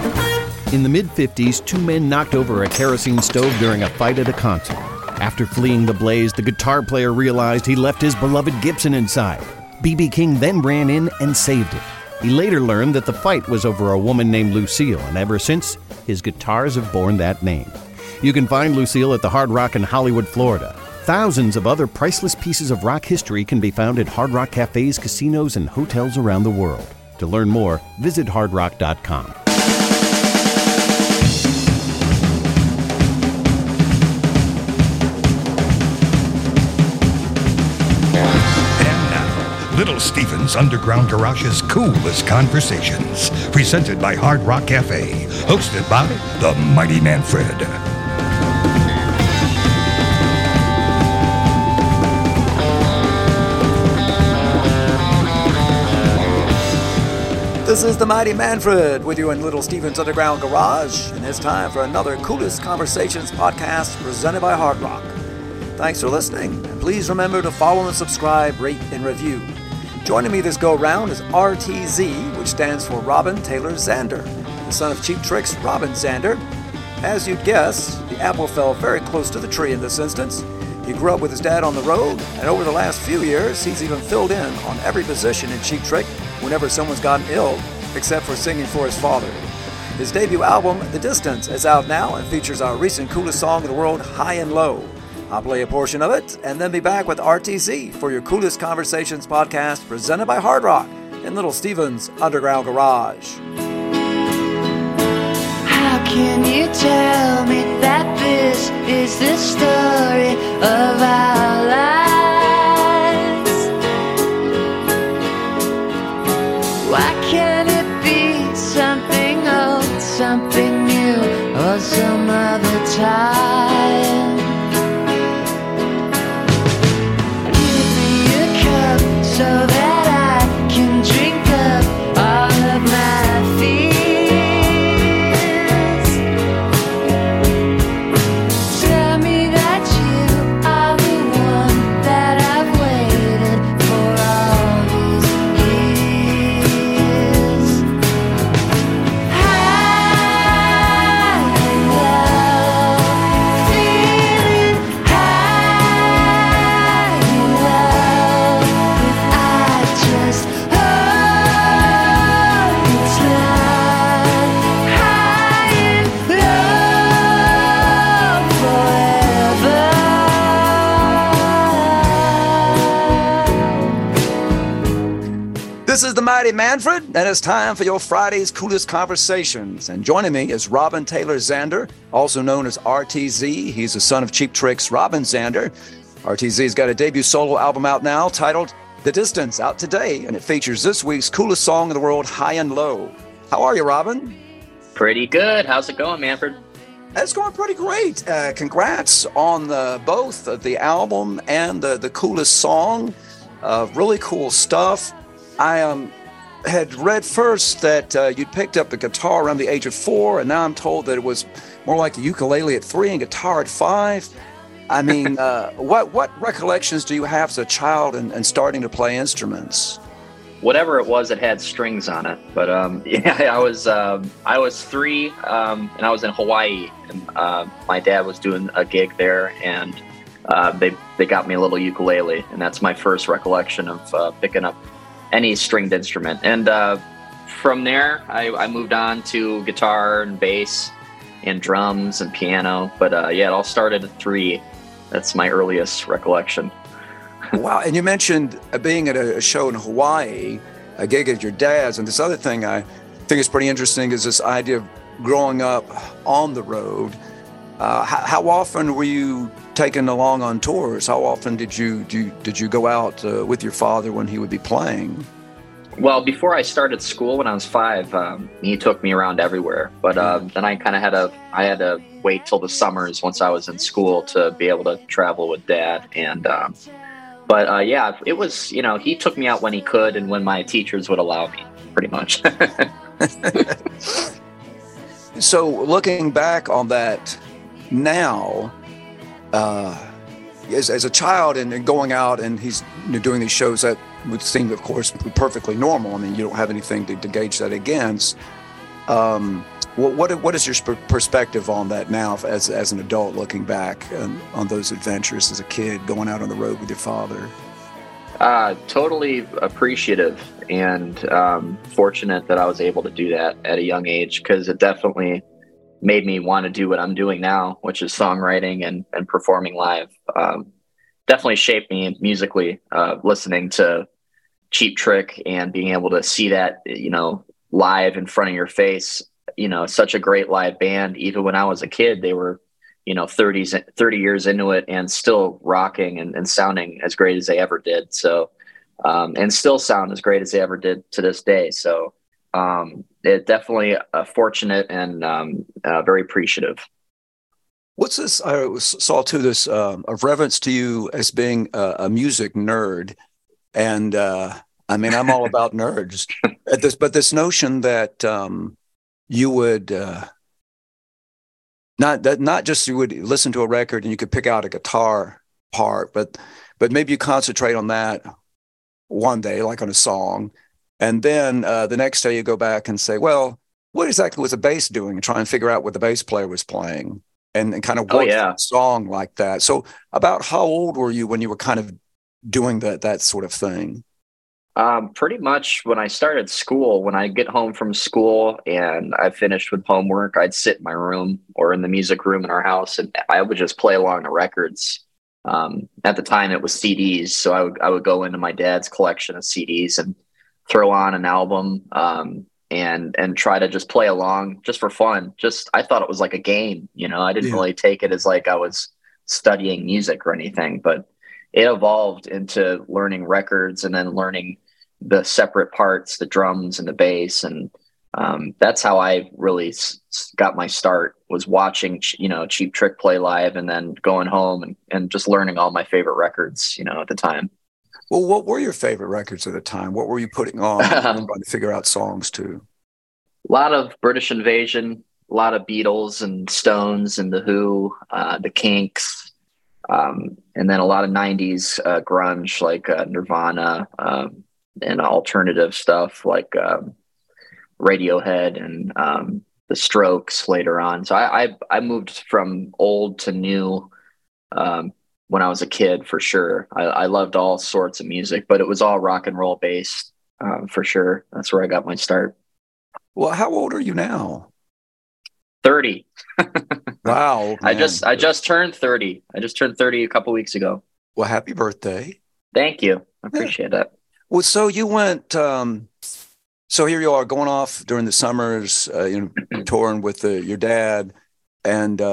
In the mid-50s, two men knocked over a kerosene stove during a fight at a concert. After fleeing the blaze, the guitar player realized he left his beloved Gibson inside. B.B. King then ran in and saved it. He later learned that the fight was over a woman named Lucille, and ever since, his guitars have borne that name. You can find Lucille at the Hard Rock in Hollywood, Florida. Thousands of other priceless pieces of rock history can be found at Hard Rock cafes, casinos, and hotels around the world. To learn more, visit hardrock.com. Little Steven's Underground Garage's Coolest Conversations, presented by Hard Rock Cafe, hosted by the Mighty Manfred. This is the Mighty Manfred with you in Little Steven's Underground Garage, and it's time for another Coolest Conversations podcast presented by Hard Rock. Thanks for listening, and please remember to follow and subscribe, rate, and review. Joining me this go-round is RTZ, which stands for Robin Taylor Zander, the son of Cheap Trick's Robin Zander. As you'd guess, the apple fell very close to the tree in this instance. He grew up with his dad on the road, and over the last few years, he's even filled in on every position in Cheap Trick whenever someone's gotten ill, except for singing for his father. His debut album, The Distance, is out now and features our recent coolest song in the world, High and Low. I'll play a portion of it and then be back with RTZ for your Coolest Conversations podcast presented by Hard Rock in Little Steven's Underground Garage. How can you tell me that this is the story of our lives? Why can't it be something old, something new, or some other time? So that I can drink up all of my fears. Tell me that you are the one that I've waited for all these years. High and low, feeling high and low. Just hope it's not high and low forever. This is the Mighty Manfred, and it's time for your Friday's Coolest Conversations. And joining me is Robin Taylor Zander, also known as RTZ. He's the son of Cheap Trick's Robin Zander. RTZ's got a debut solo album out now titled The Distance, out today, and it features this week's coolest song in the world, High and Low. How are you, Robin? Pretty good. How's it going, Manfred? It's going pretty great. Congrats on both the album and the coolest song. Really cool stuff. I had read first that you'd picked up the guitar around the age of 4, and now I'm told that it was more like a ukulele at 3 and guitar at 5. I mean, what recollections do you have as a child and starting to play instruments? Whatever it was, it had strings on it. But yeah, I was 3, and I was in Hawaii, and my dad was doing a gig there, and they got me a little ukulele, and that's my first recollection of picking up any stringed instrument. And from there, I moved on to guitar and bass and drums and piano. But yeah, it all started at 3. That's my earliest recollection. Wow. And you mentioned being at a show in Hawaii, a gig at your dad's. And this other thing I think is pretty interesting is this idea of growing up on the road. How often were you taken along on tours? How often did you go out with your father when he would be playing? Well, before I started school when I was 5, he took me around everywhere. But then I kind of had to wait till the summers once I was in school to be able to travel with Dad. And but yeah, it was, he took me out when he could and when my teachers would allow me, pretty much. So looking back on that now, as a child and going out and he's doing these shows, that would seem, of course, perfectly normal. I mean, you don't have anything to gauge that against. What is your perspective on that now as an adult, looking back on those adventures as a kid, going out on the road with your father? Totally appreciative and fortunate that I was able to do that at a young age, because it definitely made me want to do what I'm doing now, which is songwriting and performing live. Definitely shaped me musically, listening to Cheap Trick and being able to see that, live in front of your face, such a great live band. Even when I was a kid, they were, 30 years into it and still rocking and sounding as great as they ever did. So, and still sound as great as they ever did to this day. So, it definitely fortunate and very appreciative. What's this? I saw too this of reverence to you as being a music nerd, and I'm all about nerds. But this notion that you would not just you would listen to a record and you could pick out a guitar part, but maybe you concentrate on that one day, like on a song, and then the next day you go back and say, well, what exactly was the bass doing, and try and figure out what the bass player was playing, and kind of work the song like that. So about how old were you when you were kind of doing that sort of thing? Pretty much when I started school. When I get home from school and I finished with homework, I'd sit in my room or in the music room in our house, and I would just play along the records. At the time it was CDs. So I would go into my dad's collection of CDs and throw on an album, and try to just play along just for fun. I thought it was like a game, I didn't really take it as like I was studying music or anything, but it evolved into learning records and then learning the separate parts, the drums and the bass. And that's how I really got my start, was watching, Cheap Trick play live and then going home and just learning all my favorite records, at the time. Well, what were your favorite records at the time? What were you putting on trying to figure out songs to? A lot of British Invasion, a lot of Beatles and Stones and The Who, the Kinks, and then a lot of 90s grunge, like Nirvana, and alternative stuff like Radiohead and The Strokes later on. So I moved from old to new when I was a kid, for sure. I loved all sorts of music, but it was all rock and roll based, for sure. That's where I got my start. Well, how old are you now? 30. Wow. Man. I just turned 30. I just turned 30 a couple weeks ago. Well, happy birthday. Thank you. I appreciate that. Well, so you went, so here you are going off during the summers, touring with your dad, and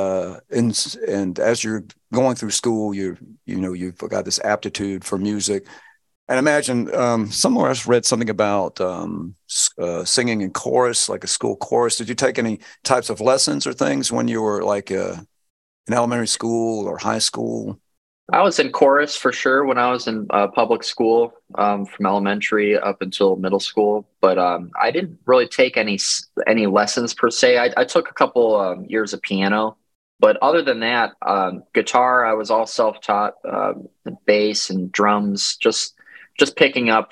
as you're going through school, you've got this aptitude for music. And imagine somewhere else read something about singing in chorus, like a school chorus. Did you take any types of lessons or things when you were like in elementary school or high school? I was in chorus for sure when I was in public school, from elementary up until middle school. But I didn't really take any lessons per se. I took a couple years of piano. But other than that, guitar, I was all self-taught, bass and drums, just picking up,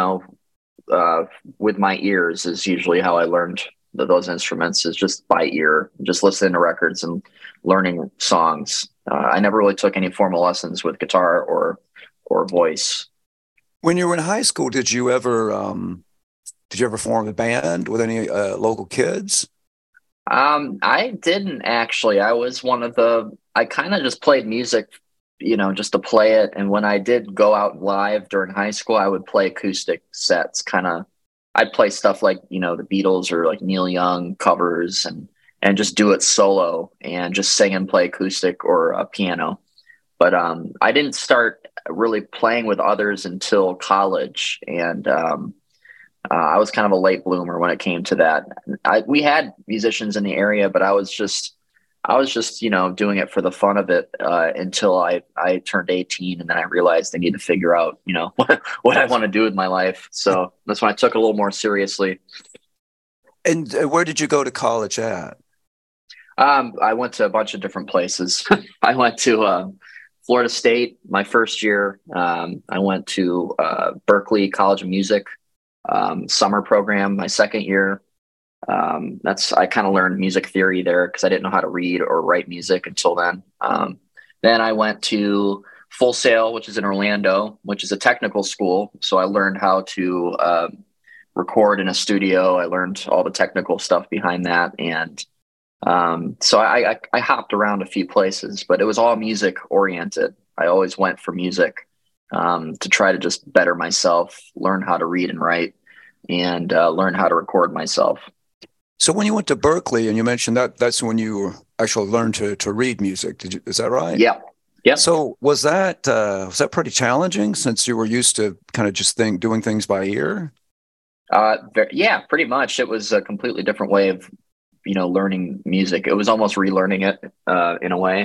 with my ears is usually how I learned those instruments, is just by ear, just listening to records and learning songs. I never really took any formal lessons with guitar or voice. When you were in high school, did you ever form a band with any local kids? I didn't actually. I was I kind of just played music, just to play it. And when I did go out live during high school, I would play acoustic sets. I'd play stuff like, the Beatles or like Neil Young covers and just do it solo and just sing and play acoustic or a piano. But I didn't start really playing with others until college. And I was kind of a late bloomer when it came to that. We had musicians in the area, but I was just, doing it for the fun of it until I turned 18, and then I realized I need to figure out, what I want to do with my life. So that's when I took it a little more seriously. And where did you go to college at? I went to a bunch of different places. I went to Florida State my first year. I went to Berklee College of Music summer program my second year. I kind of learned music theory there because I didn't know how to read or write music until then. Then I went to Full Sail, which is in Orlando, which is a technical school. So I learned how to record in a studio. I learned all the technical stuff behind that. And so I hopped around a few places, but it was all music oriented. I always went for music to try to just better myself, learn how to read and write, and learn how to record myself. So when you went to Berklee, and you mentioned that's when you actually learned to read music, is that right? Yeah. Yeah. So was that pretty challenging since you were used to kind of just doing things by ear? Yeah, pretty much. It was a completely different way of, learning music. It was almost relearning it in a way.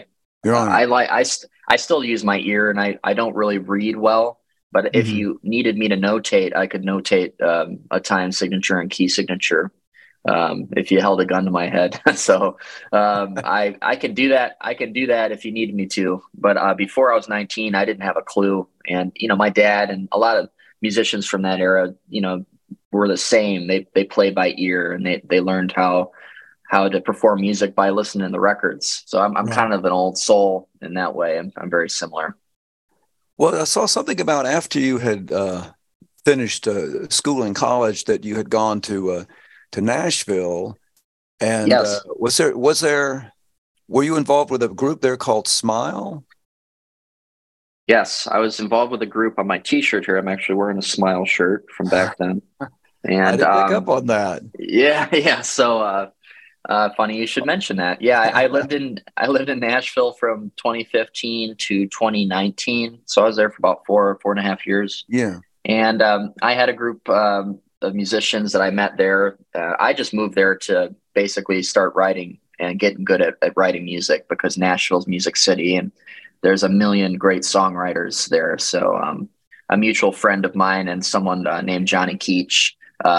I still use my ear, and I don't really read well. But if you needed me to notate, I could notate a time signature and key signature. If you held a gun to my head. So I could do that. I could do that if you needed me to. But before I was 19, I didn't have a clue. And, my dad and a lot of musicians from that era, were the same. They played by ear, and they learned how to perform music by listening to the records. So I'm kind of an old soul in that way. I'm very similar. Well, I saw something about after you had finished school in college that you had gone to Nashville, and yes. Were you involved with a group there called Smile? Yes, I was involved with a group. On my T-shirt here, I'm actually wearing a Smile shirt from back then. And I didn't pick up on that. Yeah. So funny you should mention that. Yeah, I lived in Nashville from 2015 to 2019. So I was there for about 4.5 years. Yeah. And I had a group of musicians that I met there. I just moved there to basically start writing and getting good at writing music, because Nashville's Music City and there's a million great songwriters there. So a mutual friend of mine and someone named Johnny Keach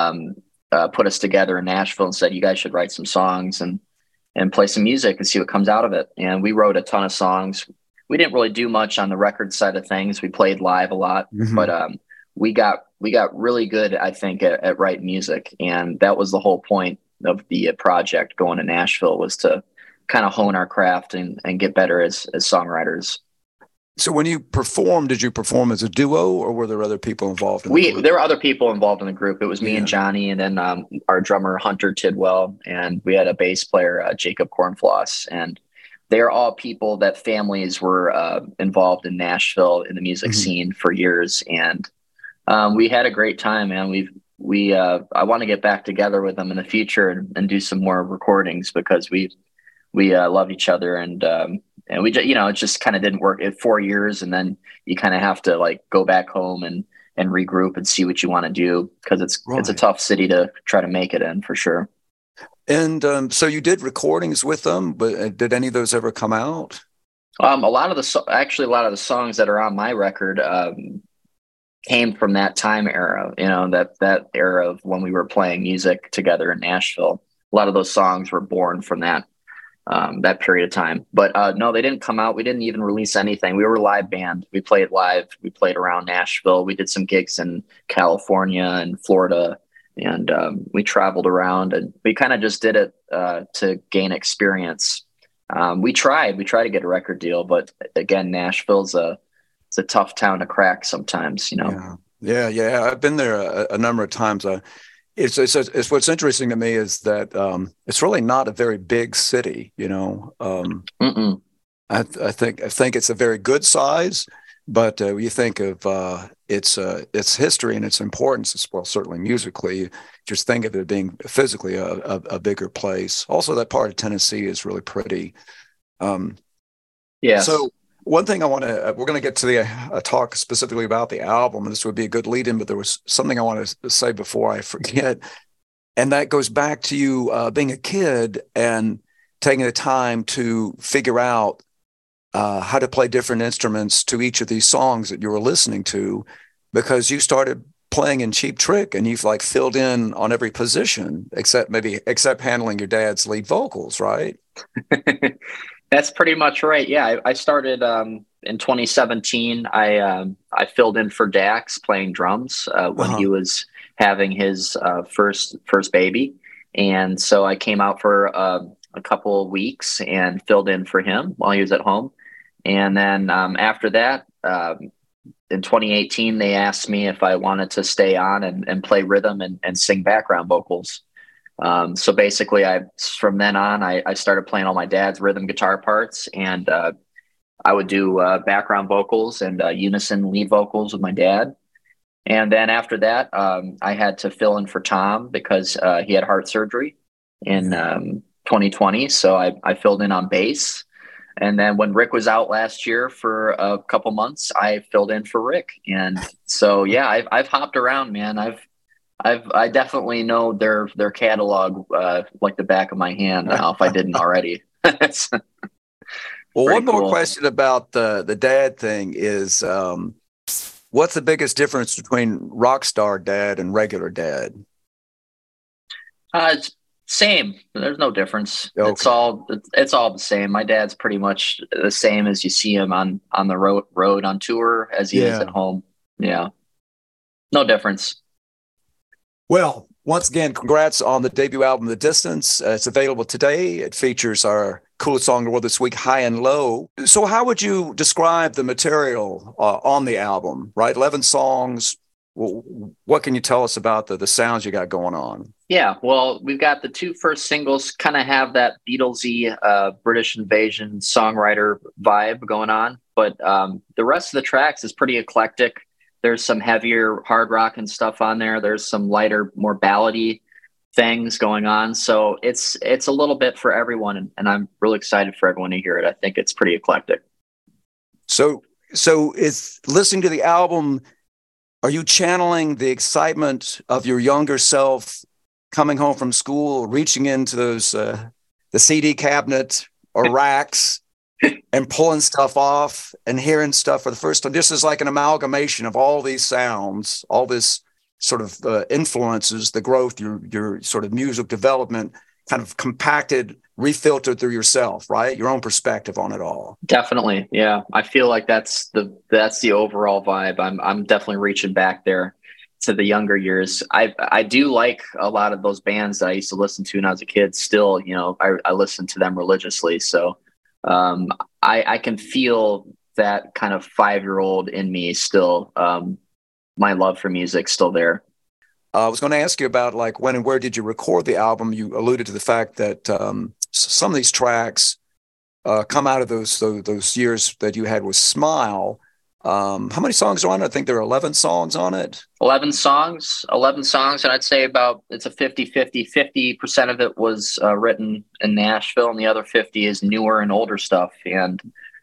put us together in Nashville and said, you guys should write some songs and play some music and see what comes out of it. And we wrote a ton of songs. We didn't really do much on the record side of things. We played live a lot, but we got really good, I think, at writing music. And that was the whole point of the project going to Nashville, was to kind of hone our craft and get better as songwriters. So when you performed, did you perform as a duo, or were there other people involved in the group? There were other people involved in the group. It was me and Johnny, and then our drummer, Hunter Tidwell, and we had a bass player, Jacob Cornfloss. And they're all people that families were involved in Nashville in the music scene for years. And we had a great time, man. I want to get back together with them in the future and do some more recordings, because we love each other, and we just, it just kind of didn't work in 4 years. And then you kind of have to go back home and regroup and see what you want to do, because it's a tough city to try to make it in, for sure. And so you did recordings with them, but did any of those ever come out? A lot of the songs that are on my record came from that time era, that era of when we were playing music together in Nashville. A lot of those songs were born from that period of time. But no, they didn't come out. We didn't even release anything. We were a live band. We played live. We played around Nashville. We did some gigs in California and Florida, and we traveled around, and we kind of just did it to gain experience. We tried to get a record deal, but again, Nashville's it's a tough town to crack sometimes, Yeah. I've been there a number of times. It's what's interesting to me is that it's really not a very big city. I think it's a very good size, but you think of its history and its importance as well, certainly musically. Just think of it being physically a bigger place. Also, that part of Tennessee is really pretty. Yeah. So one thing we're going to get to the talk specifically about the album, and this would be a good lead in, but there was something I want to say before I forget. And that goes back to you being a kid and taking the time to figure out how to play different instruments to each of these songs that you were listening to, because you started playing in Cheap Trick and you've filled in on every position except handling your dad's lead vocals, right? That's pretty much right. Yeah, I started in 2017. I filled in for Dax playing drums when he was having his first baby, And so I came out for a couple of weeks and filled in for him while he was at home. And then after that, in 2018, they asked me if I wanted to stay on and play rhythm and sing background vocals. So basically, from then on, I started playing all my dad's rhythm guitar parts, and I would do background vocals and unison lead vocals with my dad. And then after that, I had to fill in for Tom because he had heart surgery in 2020. So I filled in on bass. And then when Rick was out last year for a couple months, I filled in for Rick. And so, yeah, I've hopped around, man. I definitely know their catalog like the back of my hand now, if I didn't already. Well, one more question about the dad thing is, what's the biggest difference between rock star dad and regular dad? It's same. There's no difference. Okay. It's all the same. My dad's pretty much the same as you see him on the road on tour as he is at home. Yeah, no difference. Well, once again, congrats on the debut album, The Distance. It's available today. It features our coolest song in the world this week, High and Low. So how would you describe the material on the album, right? 11 songs. What can you tell us about the sounds you got going on? Yeah, well, we've got the two first singles kind of have that Beatlesy British Invasion songwriter vibe going on. But the rest of the tracks is pretty eclectic. There's some heavier hard rock and stuff on there. There's some lighter, more ballady things going on. So it's a little bit for everyone, and I'm really excited for everyone to hear it. I think it's pretty eclectic. So is listening to the album, are you channeling the excitement of your younger self coming home from school, reaching into those the CD cabinet or racks and pulling stuff off and hearing stuff for the first time? This is like an amalgamation of all these sounds, all this sort of influences, the growth, your sort of music development, kind of compacted, refiltered through yourself, right? Your own perspective on it all. Definitely. Yeah. I feel like that's the overall vibe. I'm definitely reaching back there to the younger years. I do like a lot of those bands that I used to listen to when I was a kid. Still, I listen to them religiously. So I can feel that kind of 5-year-old in me still. My love for music still there. I was going to ask you about like when and where did you record the album? You alluded to the fact that some of these tracks come out of those years that you had with Smile. How many songs are on it? I think there are 11 songs on it. 11 songs. And I'd say it's a 50-50. 50% of it was written in Nashville, and the other 50 is newer and older stuff. And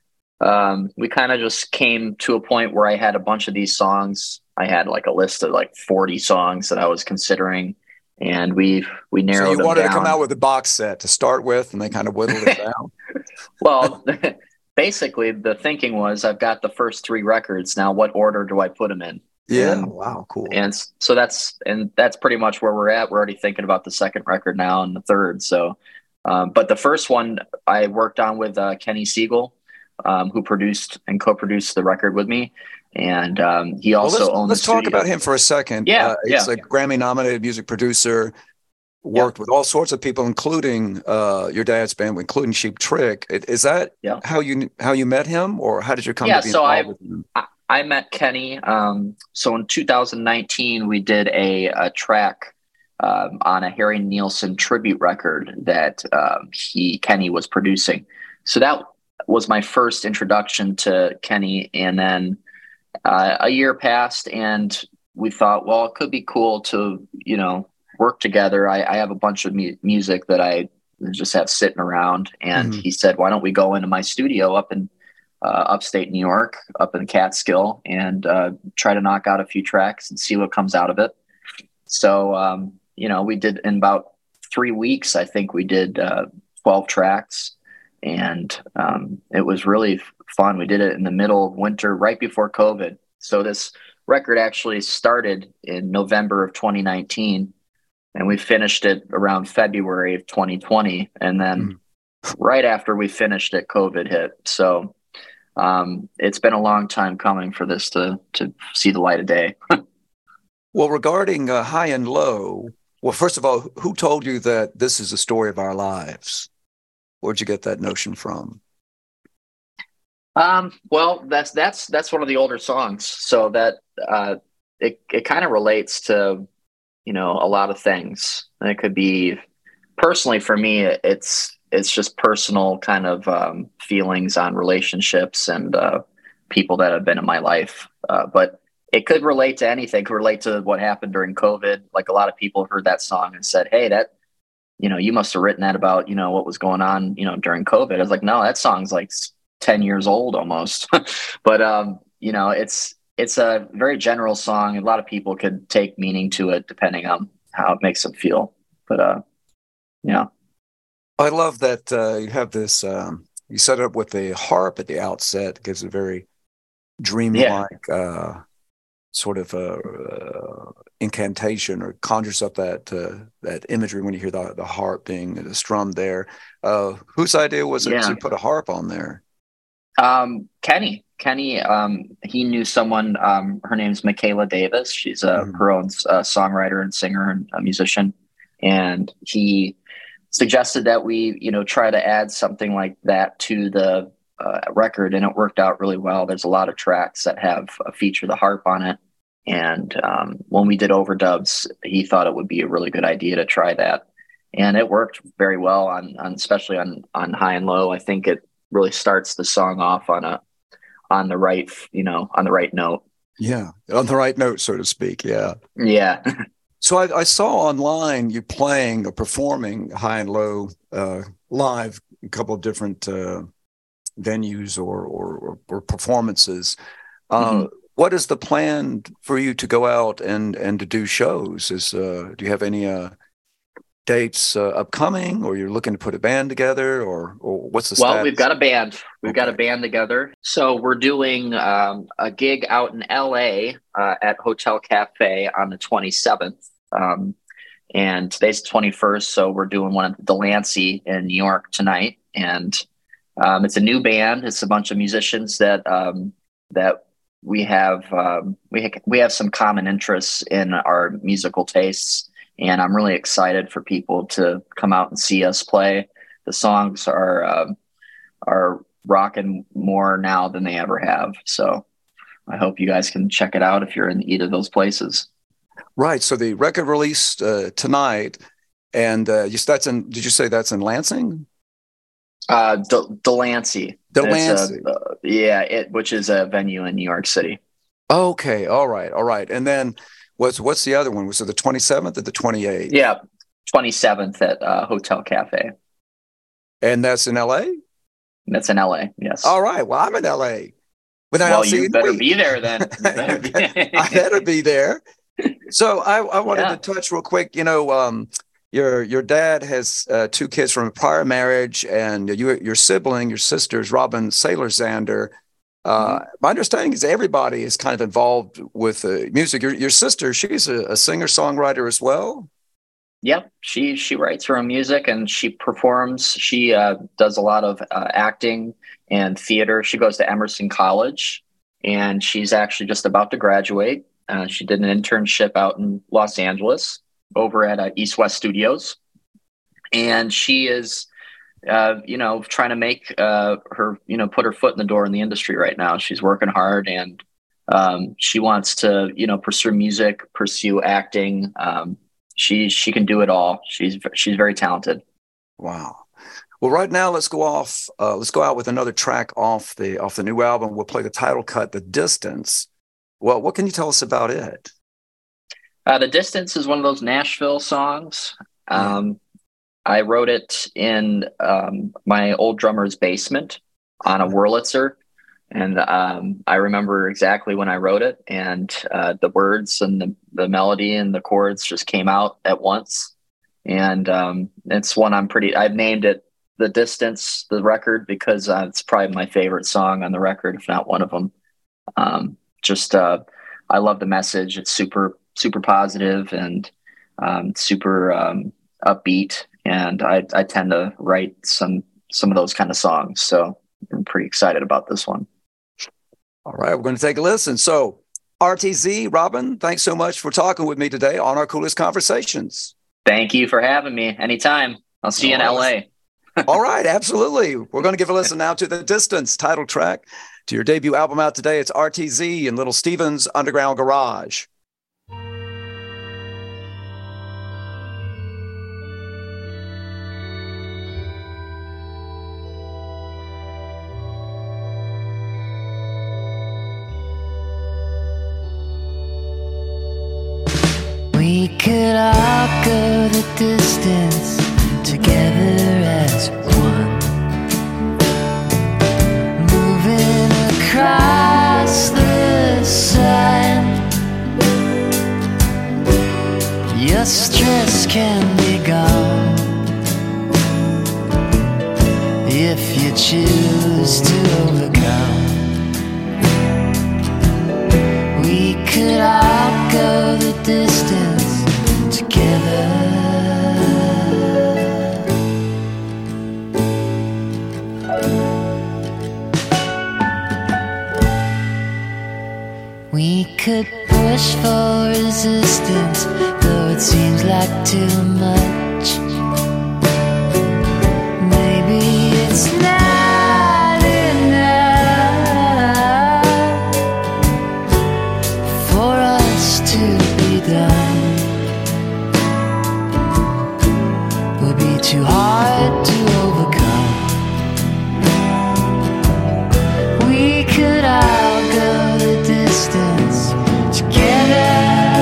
we kind of just came to a point where I had a bunch of these songs. I had like a list of like 40 songs that I was considering, and we narrowed them down. So you wanted to come out with a box set to start with, and they kind of whittled it down. Well, basically the thinking was I've got the first 3 records. Now what order do I put them in? Yeah. Wow. Cool. And so that's pretty much where we're at. We're already thinking about the second record now and the third. So, but the first one I worked on with Kenny Siegel, who produced and co-produced the record with me. And he also owns. Let's talk about him for a second. Yeah. He's a Grammy-nominated music producer, worked with all sorts of people, including your dad's band, including Cheap Trick. Is that how you met him, or how did you come to be involved with him? I met Kenny. So in 2019, we did a track on a Harry Nilsson tribute record that Kenny was producing. So that was my first introduction to Kenny, and then a year passed, and we thought, well, it could be cool to work together. I have a bunch of music that I just have sitting around, and he said, why don't we go into my studio up in upstate New York, up in Catskill, and try to knock out a few tracks and see what comes out of it. So we did in about 3 weeks. I think we did 12 tracks, and it was really fun. We did it in the middle of winter, right before COVID. So this record actually started in November of 2019, and we finished it around February of 2020. And then right after we finished it, COVID hit. So it's been a long time coming for this to see the light of day. Well, regarding High and Low, Well, first of all, who told you that this is the story of our lives? Where'd you get that notion from? Well, that's one of the older songs, so that it kind of relates to, you know, a lot of things. And it could be personally for me, it's just personal kind of feelings on relationships and people that have been in my life. But it could relate to anything. It could relate to what happened during COVID. Like a lot of people heard that song and said, "Hey, that, you know, you must have written that about, you know, what was going on, you know, during COVID." I was like, "No, that song's like 10 years old almost." But you know, it's a very general song. A lot of people could take meaning to it depending on how it makes them feel. But yeah. I love that you have this. You set it up with the harp at the outset. It gives a very dreamlike sort of incantation, or conjures up that imagery when you hear the harp being strummed there. Whose idea was it to put a harp on there? Kenny, he knew someone, her name's Michaela Davis. She's her own songwriter and singer and a musician. And he suggested that we, you know, try to add something like that to the record. And it worked out really well. There's a lot of tracks that have feature the harp on it. And when we did overdubs, he thought it would be a really good idea to try that. And it worked very well on especially on High and Low. I think it really starts the song off on the right, you know, on the right note. Yeah, on the right note, so to speak. Yeah. So I saw online you playing or performing High and Low live, a couple of different venues or performances. What is the plan for you to go out and to do shows? Do you have any dates upcoming, or you're looking to put a band together, or what's the status? Well, we've got a band. We've got a band together. So we're doing a gig out in LA at Hotel Cafe on the 27th. And today's the 21st. So we're doing one at Delancey in New York tonight. And it's a new band. It's a bunch of musicians that we have some common interests in our musical tastes. And I'm really excited for people to come out and see us play. The songs are rocking more now than they ever have. So I hope you guys can check it out if you're in either of those places. Right. So the record released tonight, and did you say that's in Lansing? Delancey. Delancey. Which is a venue in New York City. Okay. All right. And then what's the other one? Was it the 27th or the 28th? Yeah, 27th at Hotel Cafe. And that's in LA? That's in LA, yes. All right. Well, I'm in LA. Well, you better be there then. I better be there. So I wanted to touch real quick. You know, your dad has 2 kids from a prior marriage, and your sister's Robin Saylor Zander. My understanding is everybody is kind of involved with music. Your sister, she's a singer-songwriter as well. Yep, she writes her own music and she performs. She does a lot of acting and theater. She goes to Emerson College, and she's actually just about to graduate. She did an internship out in Los Angeles over at East West Studios, and she is trying to make her, put her foot in the door in the industry right now. She's working hard, and she wants to, pursue music, pursue acting. She can do it all. She's very talented. Wow. Well, right now let's go out with another track off the new album. We'll play the title cut, "The Distance." Well, what can you tell us about it? The Distance is one of those Nashville songs. I wrote it in my old drummer's basement on a Wurlitzer. And I remember exactly when I wrote it, and the words and the melody and the chords just came out at once. And it's one I've named it "The Distance," the record, because it's probably my favorite song on the record, if not one of them. I love the message. It's super, super positive and super upbeat. And I tend to write some of those kind of songs. So I'm pretty excited about this one. All right, we're going to take a listen. So RTZ, Robin, thanks so much for talking with me today on Our Coolest Conversations. Thank you for having me. Anytime. I'll see you in LA. All right, absolutely. We're going to give a listen now to The Distance, title track to your debut album out today. It's RTZ and Little Steven's Underground Garage. We could all go the distance together as one, moving across the sun. Your stress can be gone if you choose to overcome. We could all go the distance together. We could push for resistance, though it seems like too much. Maybe it's not enough for us to be done. Would be too hard to overcome. We could all go the distance together.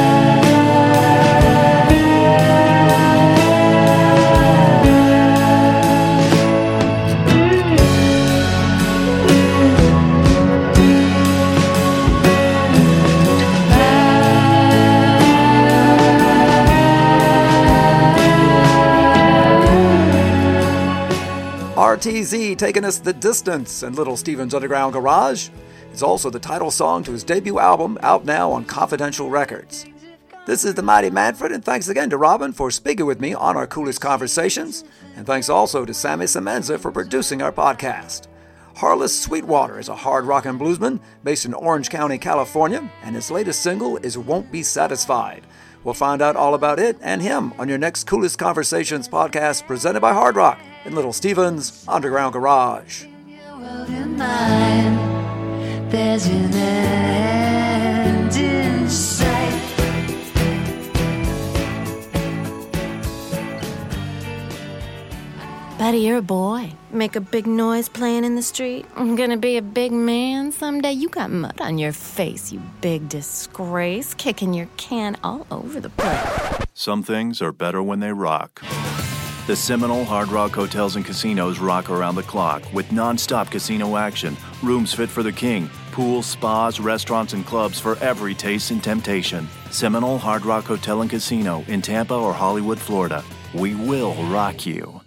RTZ taking us the distance in Little Steven's Underground Garage. It's also the title song to his debut album, out now on Confidential Records. This is the Mighty Manfred, and thanks again to Robin for speaking with me on our Coolest Conversations, and thanks also to Sammy Semenza for producing our podcast. Harless Sweetwater is a hard rock and bluesman based in Orange County, California, and his latest single is Won't Be Satisfied. We'll find out all about it and him on your next Coolest Conversations podcast presented by Hard Rock in Little Steven's Underground Garage. There's an end in sight. Buddy, you're a boy. Make a big noise playing in the street. I'm gonna be a big man someday. You got mud on your face, you big disgrace. Kicking your can all over the place. Some things are better when they rock. The Seminole Hard Rock Hotels and Casinos rock around the clock with non-stop casino action, rooms fit for the king, pools, spas, restaurants, and clubs for every taste and temptation. Seminole Hard Rock Hotel and Casino in Tampa or Hollywood, Florida. We will rock you.